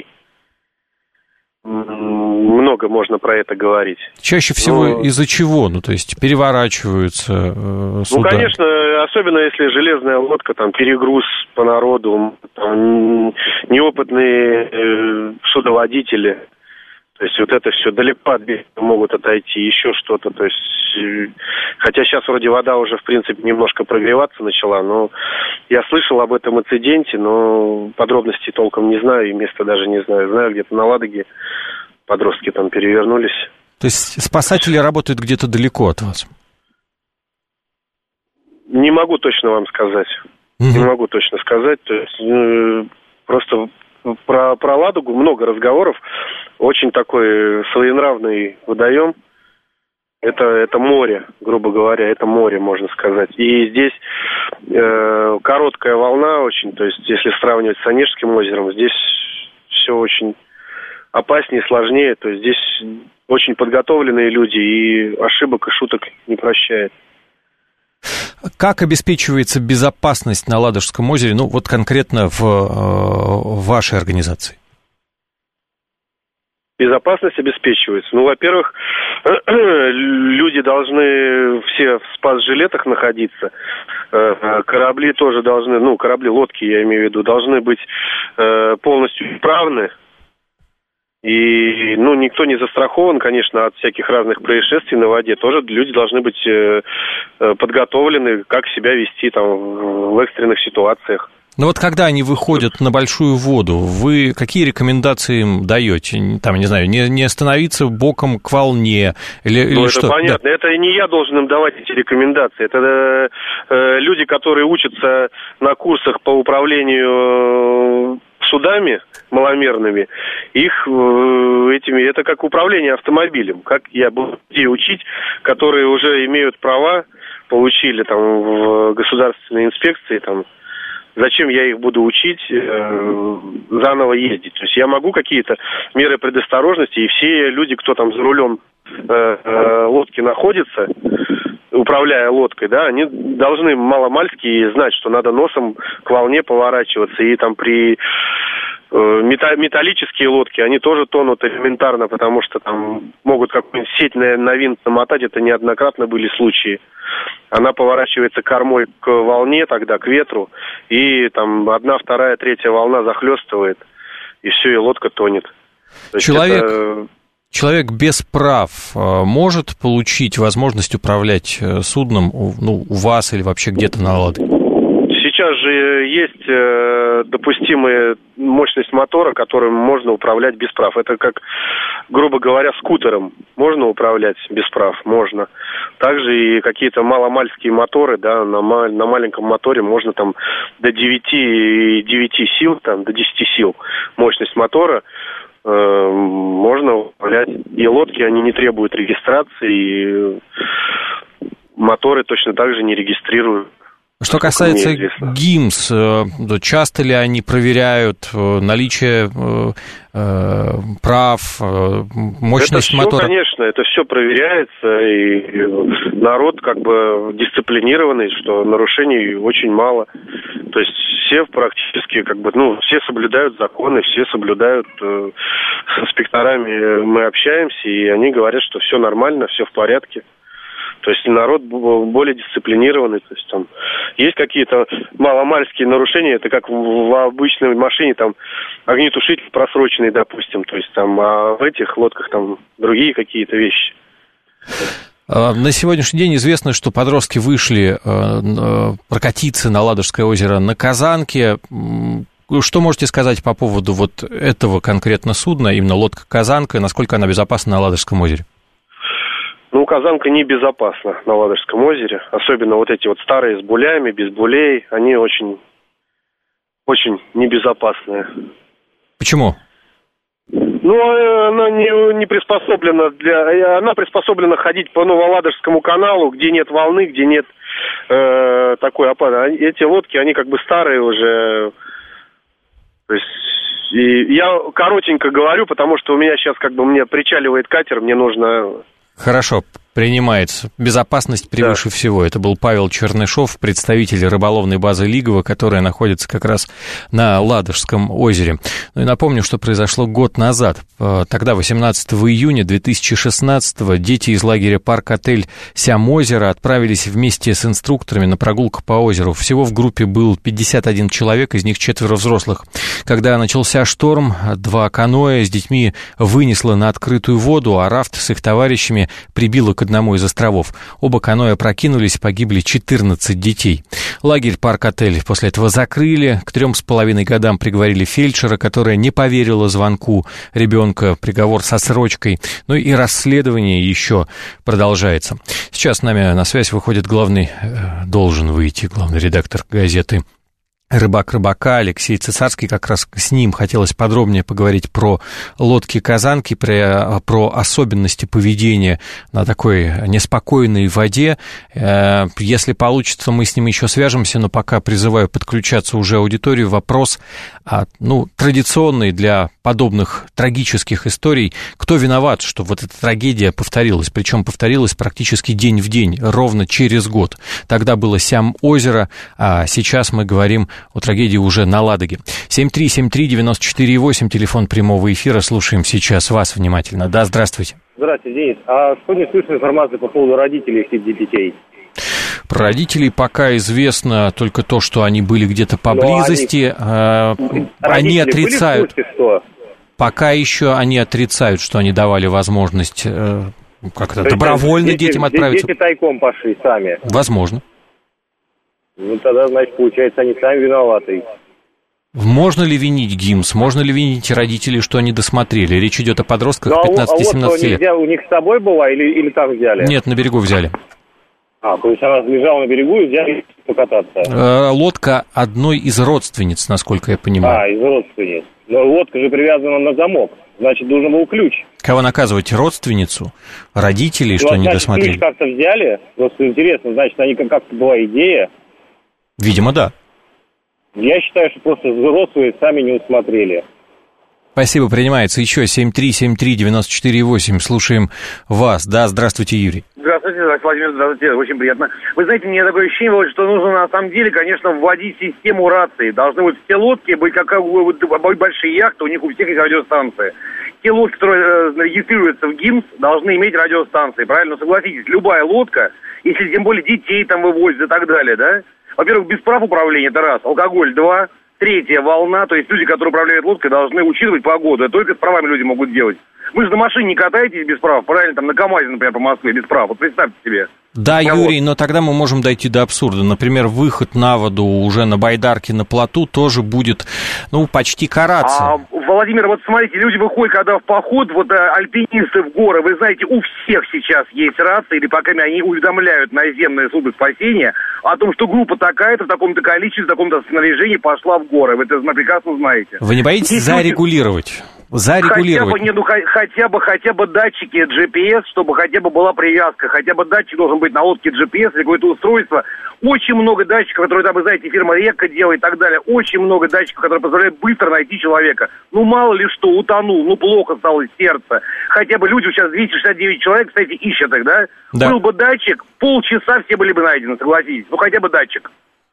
Много можно про это говорить. Чаще всего Но... из-за чего? Ну, то есть переворачиваются э, суда? Ну, конечно, особенно если железная лодка, там перегруз по народу, там, неопытные э, судоводители. То есть вот это все далеко от берега могут отойти, еще что-то. То есть, хотя сейчас вроде вода уже, в принципе, немножко прогреваться начала, но я слышал об этом инциденте, но подробностей толком не знаю, и места даже не знаю. Знаю, где-то на Ладоге подростки там перевернулись. То есть спасатели работают где-то далеко от вас? Не могу точно вам сказать. Угу. Не могу точно сказать. То есть э, просто... Про, про Ладогу много разговоров. Очень такой своенравный водоем. Это, это море, грубо говоря, это море, можно сказать. И здесь э, короткая волна очень, то есть если сравнивать с Онежским озером, здесь все очень опаснее, сложнее. То есть здесь очень подготовленные люди, и ошибок и шуток не прощает. Как обеспечивается безопасность на Ладожском озере, ну, вот конкретно в, в вашей организации? Безопасность обеспечивается. Ну, во-первых, люди должны все в спас-жилетах находиться. Корабли тоже должны, ну, корабли, лодки, я имею в виду, должны быть полностью исправны. И, ну, никто не застрахован, конечно, от всяких разных происшествий на воде. Тоже люди должны быть э, подготовлены, как себя вести там в экстренных ситуациях. Но вот когда они выходят на большую воду, вы какие рекомендации им даете? Там, не знаю, не, не становиться боком к волне или, ну, или это что? понятно. Да. Это не я должен им давать эти рекомендации. Это э, люди, которые учатся на курсах по управлению судами маломерными, их э, этими, это как управление автомобилем. Как я буду людей учить, которые уже имеют права, получили там в государственной инспекции, там, зачем я их буду учить э, заново ездить? То есть я могу какие-то меры предосторожности, и все люди, кто там за рулем э, э, лодки находится, управляя лодкой, да, они должны маломальски знать, что надо носом к волне поворачиваться, и там при э, металлические лодки, они тоже тонут элементарно, потому что там могут какую-нибудь сеть на, на винт намотать, это неоднократно были случаи. Она поворачивается кормой к волне, тогда к ветру, и там одна, вторая, третья волна захлестывает, и все, и лодка тонет. То Человек... это... Человек без прав может получить возможность управлять судном, ну, у вас или вообще где-то на Ладоге? Сейчас же есть допустимая мощность мотора, которым можно управлять без прав. Это как, грубо говоря, скутером. Можно управлять без прав? Можно. Также и какие-то маломальские моторы, да, на, на маленьком моторе можно там до девяти сил, там, до десяти сил мощность мотора можно управлять. И лодки, они не требуют регистрации, и моторы точно так же не регистрируют. Что касается ГИМС, часто ли они проверяют наличие прав, мощность это мотора? Все, конечно, это все проверяется, и народ как бы дисциплинированный, что нарушений очень мало. То есть все практически как бы, ну, все соблюдают законы, все соблюдают, с инспекторами мы общаемся, и они говорят, что все нормально, все в порядке. То есть народ более дисциплинированный. То есть там есть какие-то маломальские нарушения, это как в обычной машине, там огнетушитель просроченный, допустим. То есть там, а в этих лодках там другие какие-то вещи. На сегодняшний день известно, что подростки вышли прокатиться на Ладожское озеро на Казанке. Что можете сказать по поводу вот этого конкретно судна, именно лодка «Казанка», насколько она безопасна на Ладожском озере? Ну, Казанка небезопасна на Ладожском озере. Особенно вот эти вот старые с булями, без булей, они очень, очень небезопасные. Почему? Ну, она не, не приспособлена для... Она приспособлена ходить по Новоладожскому каналу, где нет волны, где нет э, такой опады. Эти лодки, они как бы старые уже. То есть, и я коротенько говорю, потому что у меня сейчас как бы мне причаливает катер, мне нужно... Хорошо, принимается. Безопасность превыше да. всего. Это был Павел Чернышов, представитель рыболовной базы Лигово, которая находится как раз на Ладожском озере. Ну и напомню, что произошло год назад. Тогда, восемнадцатого июня две тысячи шестнадцатого, дети из лагеря «Парк-отель Сямозеро» отправились вместе с инструкторами на прогулку по озеру. Всего в группе был пятьдесят один человек, из них четверо взрослых. Когда начался шторм, два каноэ с детьми вынесло на открытую воду, а рафт с их товарищами прибило к одному из островов. Оба каноэ опрокинулись, погибли четырнадцать детей. Лагерь «Парк-отель» после этого закрыли. К трем с половиной годам приговорили фельдшера, которая не поверила звонку ребенка, приговор со срочкой. Ну и расследование еще продолжается. Сейчас с нами на связь выходит главный, должен выйти главный редактор газеты «Рыбак рыбака» Алексей Цесарский. Как раз с ним хотелось подробнее поговорить про лодки «Казанки», про, про особенности поведения на такой неспокойной воде. Если получится, мы с ним еще свяжемся, но пока призываю подключаться уже аудиторию. Вопрос, ну, традиционный для подобных трагических историй. Кто виноват, что вот эта трагедия повторилась? Причем повторилась практически день в день, ровно через год. Тогда было Сям-озеро, а сейчас мы говорим о трагедии уже на Ладоге. семь три семь три девять четыре восемь, телефон прямого эфира. Слушаем сейчас вас внимательно. Да, здравствуйте. Здравствуйте, Денис. А что не слышно информации по поводу родителей этих детей? Про родителей пока известно только то, что они были где-то поблизости. Они, они отрицают. Были в курсе, что? Пока еще они отрицают, что они давали возможность как-то добровольно дети, детям отправиться. Дети тайком пошли сами. Возможно. Ну, тогда, значит, получается, они сами виноваты. Можно ли винить ГИМС? Можно ли винить родителей, что они досмотрели? Речь идет о подростках ну, пятнадцати-семнадцати а лет. Взял, у них с собой была или, или там взяли? Нет, на берегу взяли. А, то есть она лежала на берегу и взяли покататься? Э, лодка одной из родственниц, насколько я понимаю. А, из родственниц. Но лодка же привязана на замок. Значит, должен был ключ. Кого наказывать? Родственницу? Родителей, ну, что они значит, досмотрели? Ключ как-то взяли. Просто интересно, значит, они как-то была идея. Видимо, да. Я считаю, что просто взрослые сами не усмотрели. Спасибо, принимается. Еще семь три семь три девять четыре восемь. Слушаем вас. Да, здравствуйте, Юрий. Здравствуйте, Владимир, здравствуйте. Очень приятно. Вы знаете, мне такое ощущение, что нужно на самом деле, конечно, вводить систему рации. Должны быть все лодки быть как большие яхты, у них у всех есть радиостанции. Те лодки, которые регистрируются в ГИМС, должны иметь радиостанции. Правильно, согласитесь, любая лодка, если тем более детей там вывозят и так далее, да? Во-первых, без прав управления, это раз. Алкоголь, два. Третья волна, то есть люди, которые управляют лодкой, должны учитывать погоду. Это только с правами люди могут делать. Вы же на машине не катаетесь без прав, правильно? Там на КамАЗе, например, по Москве без прав. Вот представьте себе. Да, а Юрий, вот. Но тогда мы можем дойти до абсурда. Например, выход на воду уже на байдарке, на плоту тоже будет, ну, почти караться. А, Владимир, вот смотрите, люди выходят, когда в поход, вот альпинисты в горы, вы знаете, у всех сейчас есть рации, или пока они уведомляют наземные службы спасения о том, что группа такая-то в таком-то количестве, в таком-то снаряжении пошла в горы. Вы это прекрасно знаете. Вы не боитесь Здесь зарегулировать? Зарегулировать. Хотя бы, не, ну, хотя бы, хотя бы датчики джи пи эс, чтобы хотя бы была привязка, хотя бы датчик должен быть на лодке джи пи эс или какое-то устройство. Очень много датчиков, которые, там, вы знаете, фирма Река делает и так далее. Очень много датчиков, которые позволяют быстро найти человека. Ну, мало ли что, утонул, ну, плохо стало сердце. Хотя бы люди, сейчас двести шестьдесят девять человек, кстати, ищут их, да? Да. Был бы датчик, полчаса все были бы найдены, согласитесь. Ну, хотя бы датчик.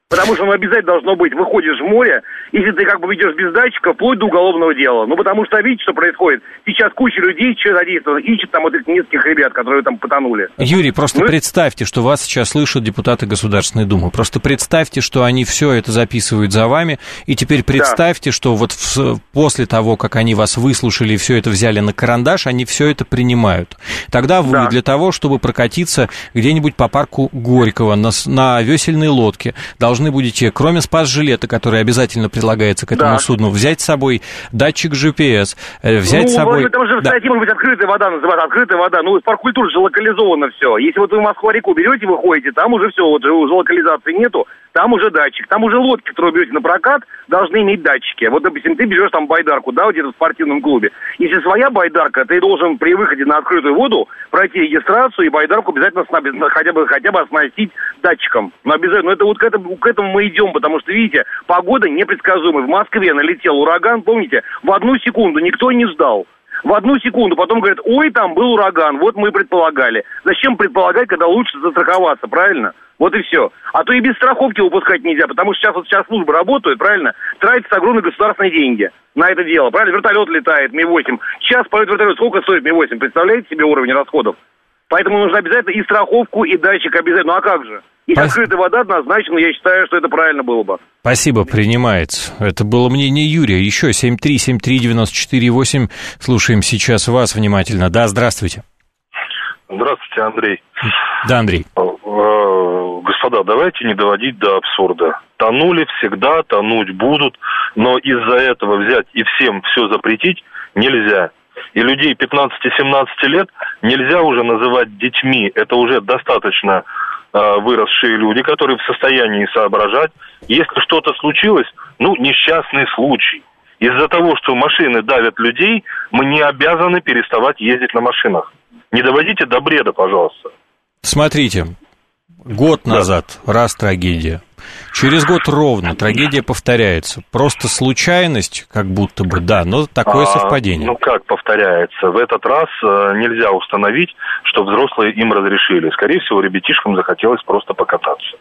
Потому что оно обязательно должно быть. Выходишь в море, если ты как бы ведешь без датчика, вплоть до уголовного дела. Ну, потому что, видите, что происходит? Сейчас куча людей, что задействовано, ищет там вот этих нескольких ребят, которые там потонули. Юрий, просто ну, представьте, что вас сейчас слышат депутаты Государственной Думы. Просто представьте, что они все это записывают за вами. И теперь представьте, да. что вот в, после того, как они вас выслушали и все это взяли на карандаш, они все это принимают. Тогда вы да. для того, чтобы прокатиться где-нибудь по парку Горького на, на весельной лодке, должны должны будете, кроме спас-жилета, который обязательно прилагается к этому да. судну, взять с собой датчик джи пи эс, взять ну, с собой... Ну, там же в да. статье, может быть, открытая вода называется, открытая вода. Ну, в парк культуры же локализовано все. Если вот вы Москва-реку берете, выходите, там уже все, вот уже локализации нету, там уже датчик. Там уже лодки, которые берете на прокат, должны иметь датчики. Вот, допустим, ты берешь там байдарку, да, где-то в спортивном клубе. Если своя байдарка, ты должен при выходе на открытую воду пройти регистрацию и байдарку обязательно хотя бы, хотя бы оснастить датчиком. Но обязательно, это вот к этому, к этому мы идем, потому что, видите, погода непредсказуемая. В Москве налетел ураган, помните, в одну секунду никто не ждал. В одну секунду, потом говорят, ой, там был ураган, вот мы предполагали. Зачем предполагать, когда лучше застраховаться, правильно? Вот и все. А то и без страховки выпускать нельзя, потому что сейчас вот сейчас службы работают, правильно? Тратятся огромные государственные деньги на это дело, правильно? Вертолет летает, Ми восемь. Сейчас полет вертолет, сколько стоит Ми восемь? Представляете себе уровень расходов? Поэтому нужно обязательно и страховку, и датчик обязательно. Ну а как же? И Спас... открытая вода однозначно, я считаю, что это правильно было бы. Спасибо, принимается. Это было мнение Юрия. Еще семь три семь три девять четыре восемь. Слушаем сейчас вас внимательно. Да, здравствуйте. Здравствуйте, Андрей. Да, Андрей. Господа, давайте не доводить до абсурда. Тонули всегда, тонуть будут, но из-за этого взять и всем все запретить нельзя. И людей пятнадцати-семнадцати лет нельзя уже называть детьми. Это уже достаточно э, выросшие люди, которые в состоянии соображать. Если что-то случилось, ну, несчастный случай. Из-за того, что машины давят людей, мы не обязаны переставать ездить на машинах. Не доводите до бреда, пожалуйста. Смотрите, год назад да. раз трагедия. Через год ровно трагедия повторяется. Просто случайность, как будто бы, да, но такое а, совпадение. Ну как повторяется? В этот раз э, нельзя установить, что взрослые им разрешили. Скорее всего, ребятишкам захотелось просто покататься.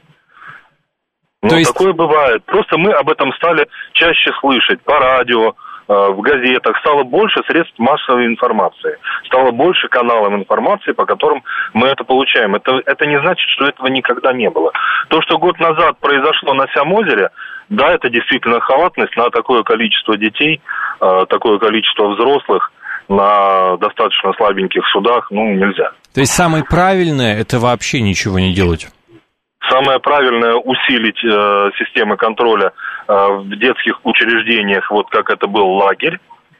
Ну, То есть... такое бывает. Просто мы об этом стали чаще слышать по радио, в газетах, стало больше средств массовой информации, стало больше каналов информации, по которым мы это получаем. Это, это не значит, что этого никогда не было. То, что год назад произошло на Сямозере, да, это действительно халатность на такое количество детей, такое количество взрослых на достаточно слабеньких судах, ну, нельзя. То есть самое правильное – это вообще ничего не делать? Самое правильное – усилить э, системы контроля э, в детских учреждениях, вот как это был лагерь.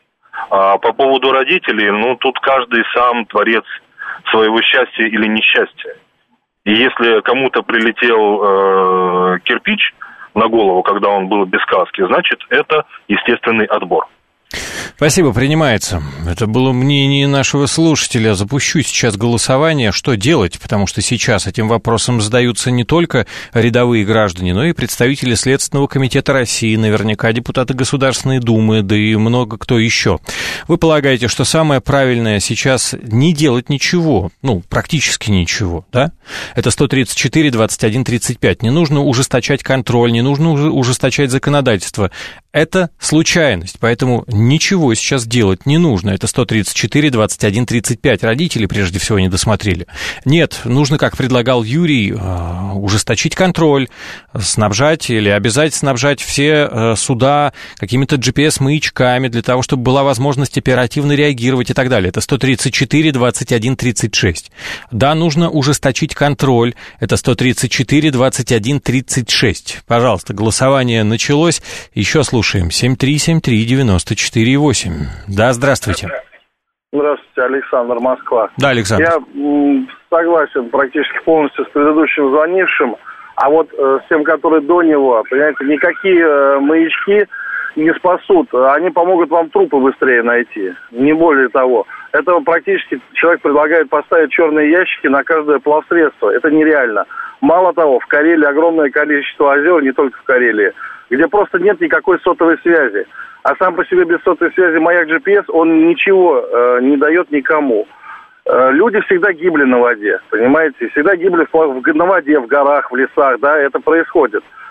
А по поводу родителей, ну, тут каждый сам творец своего счастья или несчастья. И если кому-то прилетел э, кирпич на голову, когда он был без каски, значит, это естественный отбор. Спасибо, принимается. Это было мнение нашего слушателя. Запущу сейчас голосование, что делать, потому что сейчас этим вопросом задаются не только рядовые граждане, но и представители Следственного комитета России, наверняка депутаты Государственной Думы, да и много кто еще. Вы полагаете, что самое правильное сейчас не делать ничего, ну, практически ничего, да? Это сто тридцать четыре двадцать один тридцать пять. Не нужно ужесточать контроль, не нужно ужесточать законодательство. Это случайность, поэтому ничего сейчас делать не нужно. Это сто тридцать четыре двадцать один тридцать пять. Родители, прежде всего, не досмотрели. Нет, нужно, как предлагал Юрий, ужесточить контроль, снабжать или обязать снабжать все суда какими-то джи пи эс-маячками для того, чтобы была возможность оперативно реагировать и так далее. Это сто тридцать четыре двадцать один тридцать шесть. Да, нужно ужесточить контроль. Это сто тридцать четыре двадцать один тридцать шесть. Пожалуйста, голосование началось. Еще слушаем. семь три семь три девять четыре восемь. Да, здравствуйте. Здравствуйте, Александр, Москва. Да, Александр. Я м, согласен практически полностью с предыдущим звонившим, а вот э, с тем, который до него, понимаете, никакие э, маячки не спасут, они помогут вам трупы быстрее найти, не более того. Это практически человек предлагает поставить черные ящики на каждое плавсредство, это нереально. Мало того, в Карелии огромное количество озер, не только в Карелии, где просто нет никакой сотовой связи. А сам по себе без сотовой связи маяк джи пи эс, он ничего э, не дает никому. Э, люди всегда гибли на воде, понимаете? Всегда гибли в, в, на воде, в горах, в лесах, да, это происходит.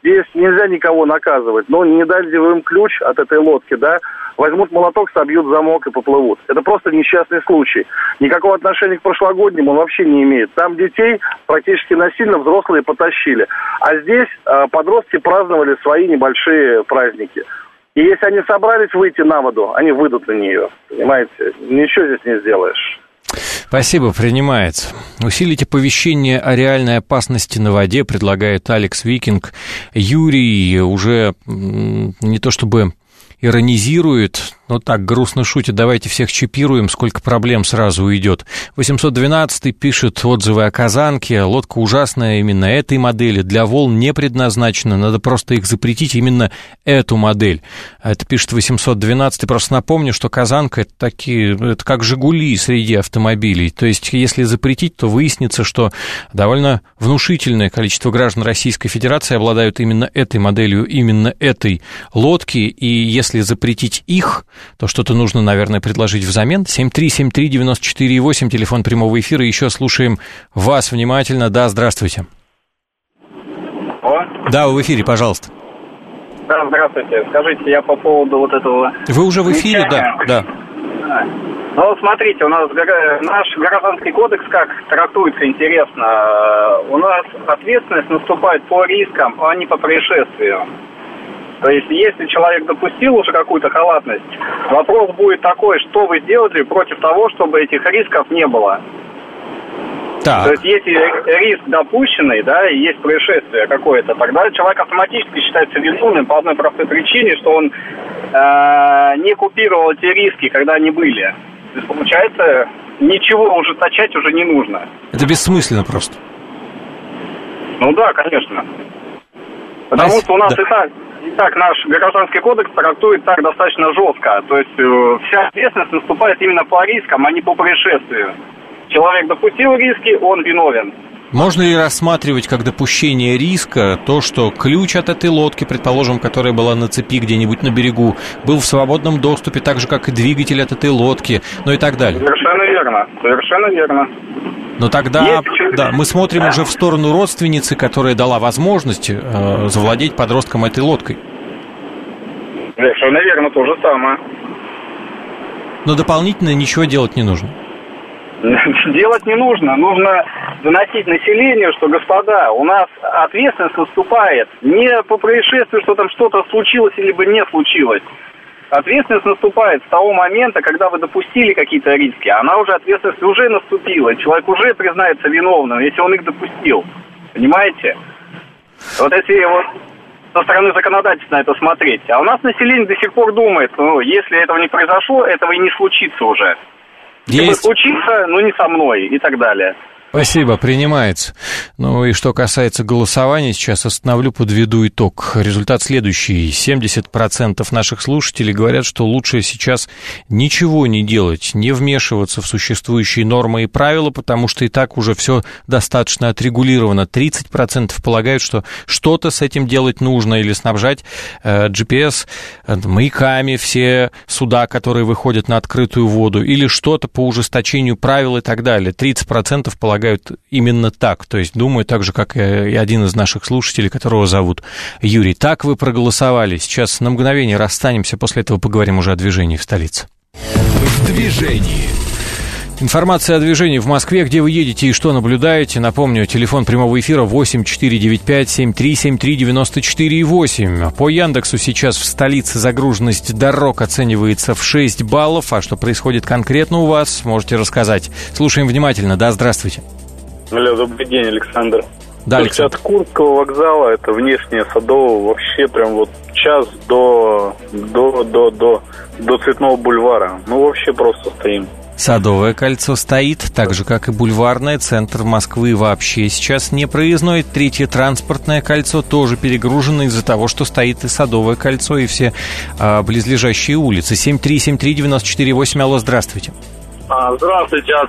здесь нельзя никого наказывать. Но не дали вы им ключ от этой лодки, да, возьмут молоток, собьют замок и поплывут. Это просто несчастный случай. Никакого отношения к прошлогоднему он вообще не имеет. Там детей практически насильно взрослые потащили. А здесь э, подростки праздновали свои небольшие праздники. И если они собрались выйти на воду, они выйдут на нее. Понимаете? Ничего здесь не сделаешь. Спасибо, принимается. Усилить оповещение о реальной опасности на воде, предлагает Алекс Викинг. Юрий уже не то чтобы иронизирует, но так грустно шутит, давайте всех чипируем, сколько проблем сразу уйдет. восемьсот двенадцатый пишет отзывы о Казанке, лодка ужасная именно этой модели, для волн не предназначена, надо просто их запретить, именно эту модель. Это пишет восемьсот двенадцатый, просто напомню, что Казанка это такие, это как Жигули среди автомобилей, то есть если запретить, то выяснится, что довольно внушительное количество граждан Российской Федерации обладают именно этой моделью, именно этой лодки, и если запретить их, то что-то нужно, наверное, предложить взамен. семь три семь три девять четыре восемь, телефон прямого эфира. Еще слушаем вас внимательно. Да, здравствуйте. О? Да, вы в эфире, пожалуйста. Да, здравствуйте. Скажите, я по поводу вот этого... Вы уже в эфире, да, да. Ну, вот смотрите, у нас наш гражданский кодекс как трактуется, интересно. У нас ответственность наступает по рискам, а не по происшествию. То есть, если человек допустил уже какую-то халатность, вопрос будет такой, что вы сделали против того, чтобы этих рисков не было. Так. То есть, если риск допущенный, да, и есть происшествие какое-то, тогда человек автоматически считается виновным по одной простой причине, что он э, не купировал те риски, когда они были. То есть, получается, ничего ужесточать уже не нужно. Это бессмысленно просто. Ну да, конечно. Потому Спасибо. Что у нас да. и так... Итак, наш гражданский кодекс трактует так достаточно жестко. То есть э, вся ответственность наступает именно по рискам, а не по происшествию. Человек допустил риски, он виновен. Можно ли рассматривать как допущение риска то, что ключ от этой лодки, предположим, которая была на цепи где-нибудь на берегу, был в свободном доступе, так же, как и двигатель от этой лодки, ну и так далее? Совершенно верно, совершенно верно. Но тогда да, мы смотрим да. уже в сторону родственницы, которая дала возможность э, завладеть подростком этой лодкой. Совершенно верно, то же самое. Но дополнительно ничего делать не нужно. Делать не нужно. Нужно доносить населению, что, господа, у нас ответственность наступает не по происшествию, что там что-то случилось либо не случилось. Ответственность наступает с того момента, когда вы допустили какие-то риски. Она уже, ответственность уже наступила. Человек уже признается виновным, если он их допустил. Понимаете? Вот если вот со стороны законодательства на это смотреть. А у нас население до сих пор думает, ну, если этого не произошло, этого и не случится уже. Если случится, ну, не со мной и так далее. Спасибо, принимается. Ну и что касается голосования, сейчас остановлю, подведу итог. Результат следующий. семьдесят процентов наших слушателей говорят, что лучше сейчас ничего не делать, не вмешиваться в существующие нормы и правила, потому что и так уже все достаточно отрегулировано. тридцать процентов полагают, что что-то с этим делать нужно или снабжать э, джи пи эс э, маяками все суда, которые выходят на открытую воду, или что-то по ужесточению правил и так далее. тридцать процентов полагают именно так, то есть думаю так же, как и один из наших слушателей, которого зовут Юрий. Так вы проголосовали. Сейчас на мгновение расстанемся, после этого поговорим уже о движении в столице. В движении. Информация о движении в Москве, где вы едете и что наблюдаете. Напомню, телефон прямого эфира восемь четыре девять пять семь три семь три девять четыре восемь. По Яндексу сейчас в столице загруженность дорог оценивается в шесть баллов. А что происходит конкретно у вас, можете рассказать. Слушаем внимательно. Да, здравствуйте. Алло, добрый день, Александр. Да, Александр. От Курского вокзала, это внешнее Садового, вообще прям вот час до, до, до, до, до Цветного бульвара. Ну, вообще просто стоим. Садовое кольцо стоит, так же, как и Бульварное, центр Москвы вообще сейчас не проездной. Третье транспортное кольцо тоже перегружено из-за того, что стоит и Садовое кольцо, и все а, близлежащие улицы. семь три семь три девять четыре восемь. Алло, здравствуйте. А, здравствуйте, от,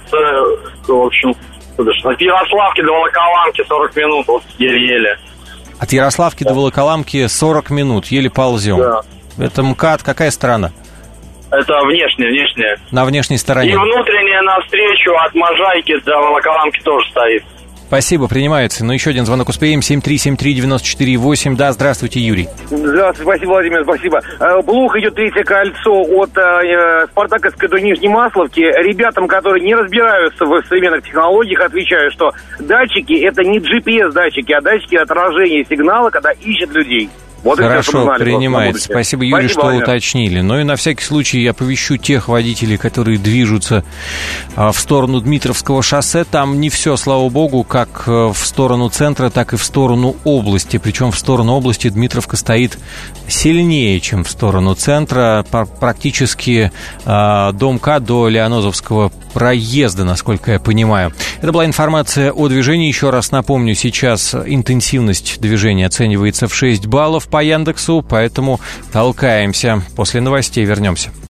в общем, от Ярославки до Волоколамки сорок минут, вот еле-еле. От Ярославки да. до Волоколамки сорок минут, еле ползем. Да. Это МКАД, какая сторона? Это внешняя, внешняя. На внешней стороне. И внутренняя навстречу от Можайки до Волоколамки тоже стоит. Спасибо, принимается. Ну, еще один звонок успеем. семь три семь три девяносто четыре восемь. Да, здравствуйте, Юрий. Здравствуйте, спасибо, Владимир, спасибо. Плохо идет третье кольцо от э, Спартаковской до Нижней Масловки. Ребятам, которые не разбираются в современных технологиях, отвечаю, что датчики – это не джи пи эс-датчики, а датчики отражения сигнала, когда ищет людей. Вот Хорошо, принимается. Спасибо, Юрий, Спасибо, что Владимир. уточнили. Ну и на всякий случай я оповещу тех водителей, которые движутся а, в сторону Дмитровского шоссе. Там не все, слава богу, как в сторону центра, так и в сторону области. Причем в сторону области Дмитровка стоит сильнее, чем в сторону центра. Практически а, дом К до Лианозовского проезда, насколько я понимаю. Это была информация о движении. Еще раз напомню, сейчас интенсивность движения оценивается в шесть баллов по Яндексу, поэтому толкаемся. После новостей вернемся.